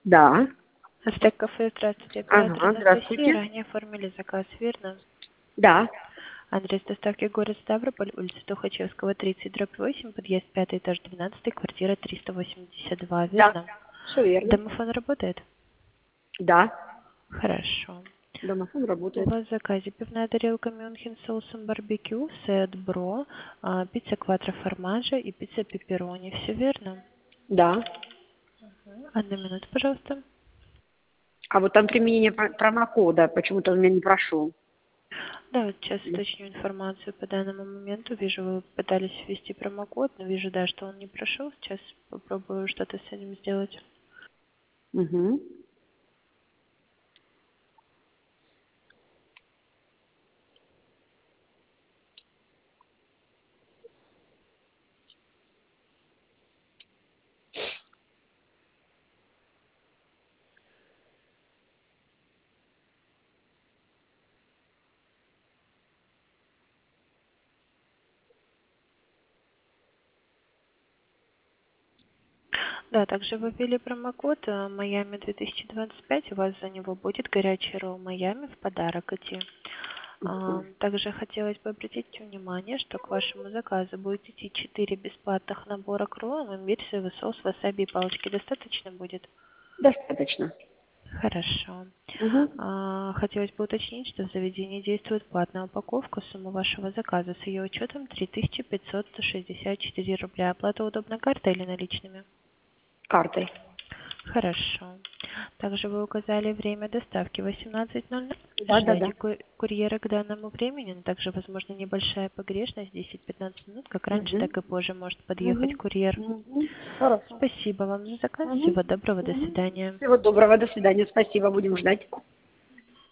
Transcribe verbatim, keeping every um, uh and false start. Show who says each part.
Speaker 1: Да.
Speaker 2: Ацтек кафе, здравствуйте. Оператор
Speaker 1: Ага,
Speaker 2: Анастасия.
Speaker 1: здравствуйте.
Speaker 2: Ранее оформили заказ, верно?
Speaker 1: Да.
Speaker 2: Адрес доставки город Ставрополь, улица Тухачевского, тридцать, дробь восемь, подъезд пятый, этаж двенадцатый, квартира триста восемьдесят два,
Speaker 1: Да.
Speaker 2: верно?
Speaker 1: Все верно.
Speaker 2: Домофон работает?
Speaker 1: Да.
Speaker 2: Хорошо.
Speaker 1: Домофон
Speaker 2: У
Speaker 1: работает.
Speaker 2: вас в заказе пивная тарелка Мюнхен с соусом барбекю, сет бро, а, пицца кватро формажа и пицца пепперони. Все верно?
Speaker 1: Да.
Speaker 2: Одну минуту, пожалуйста.
Speaker 1: А вот там применение про- промокода почему-то у меня не прошел.
Speaker 2: Да, вот сейчас уточню информацию по данному моменту. Вижу, вы пытались ввести промокод, но вижу, да, что он не прошел. Сейчас попробую что-то с этим сделать.
Speaker 1: Угу.
Speaker 2: Да, также вы ввели промокод э, Майами две тысячи двадцать пять. У вас за него будет горячий ролл Майами в подарок идти. А, Также хотелось бы обратить внимание, что к вашему заказу будет идти четыре бесплатных набора к роллам, имбирь, соевый соус, васаби и палочки. Достаточно будет?
Speaker 1: Достаточно.
Speaker 2: Хорошо.
Speaker 1: Угу.
Speaker 2: А, Хотелось бы уточнить, что в заведении действует платная упаковка. Сумма вашего заказа с ее учетом три тысячи пятьсот шестьдесят четыре рубля. Оплата удобно картой или наличными?
Speaker 1: Картой.
Speaker 2: Хорошо. Также вы указали время доставки восемнадцать ноль ноль.
Speaker 1: Да, да, да.
Speaker 2: Ожидайте ку- курьера к данному времени, но также возможно небольшая погрешность, десять-пятнадцать минут, как раньше,
Speaker 1: Угу.
Speaker 2: так и позже может подъехать
Speaker 1: Угу.
Speaker 2: курьер.
Speaker 1: Угу. Хорошо.
Speaker 2: Спасибо вам за заказ.
Speaker 1: Угу.
Speaker 2: Всего доброго. До
Speaker 1: Угу.
Speaker 2: свидания.
Speaker 1: Всего доброго. До свидания. Спасибо. Будем ждать.